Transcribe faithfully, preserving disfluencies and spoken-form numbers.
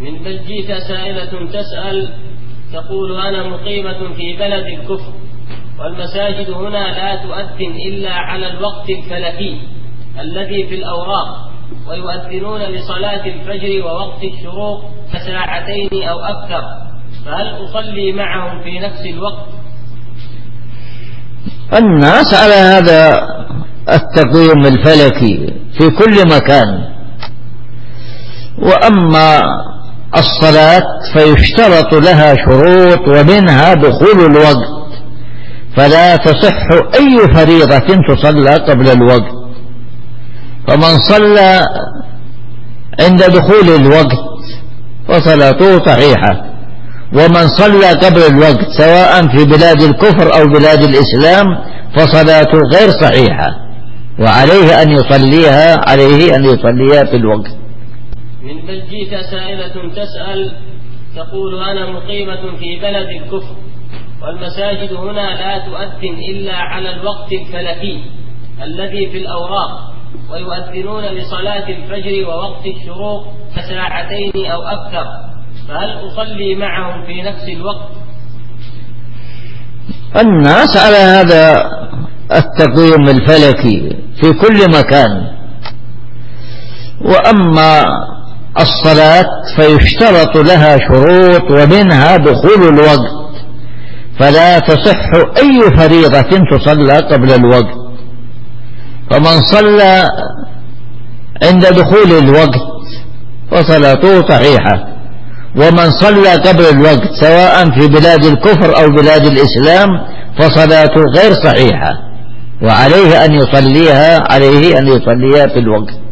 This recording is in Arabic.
من بلجيكا سائلة تسأل تقول: أنا مقيمة في بلد الكفر، والمساجد هنا لا تؤذن إلا على الوقت الفلكي الذي في الأوراق، ويؤذنون لصلاة الفجر ووقت الشروق ساعتين أو أكثر، فهل أصلي معهم في نفس الوقت؟ الناس على هذا التقويم الفلكي في كل مكان. وأما الصلاة فيشترط لها شروط، ومنها دخول الوقت، فلا تصح أي فريضة تصلى قبل الوقت. فمن صلى عند دخول الوقت فصلاته صحيحة، ومن صلى قبل الوقت سواء في بلاد الكفر أو بلاد الإسلام فصلاته غير صحيحة، وعليه أن يصليها عليه أن يصليها في الوقت. من بلجيكا سائلة تسأل تقول: أنا مقيمة في بلد الكفر، والمساجد هنا لا تؤذن إلا على الوقت الفلكي الذي في الأوراق، ويؤذنون لصلاة الفجر ووقت الشروق ساعتين أو أكثر، فهل أصلي معهم في نفس الوقت؟ الناس على هذا التقويم الفلكي في كل مكان. وأما الصلاة فيشترط لها شروط، ومنها دخول الوقت، فلا تصح أي فريضة تصلى قبل الوقت. فمن صلى عند دخول الوقت فصلاته صحيحة، ومن صلى قبل الوقت سواء في بلاد الكفر أو بلاد الإسلام فصلاته غير صحيحة، وعليه أن يصليها عليه أن يصليها في الوقت.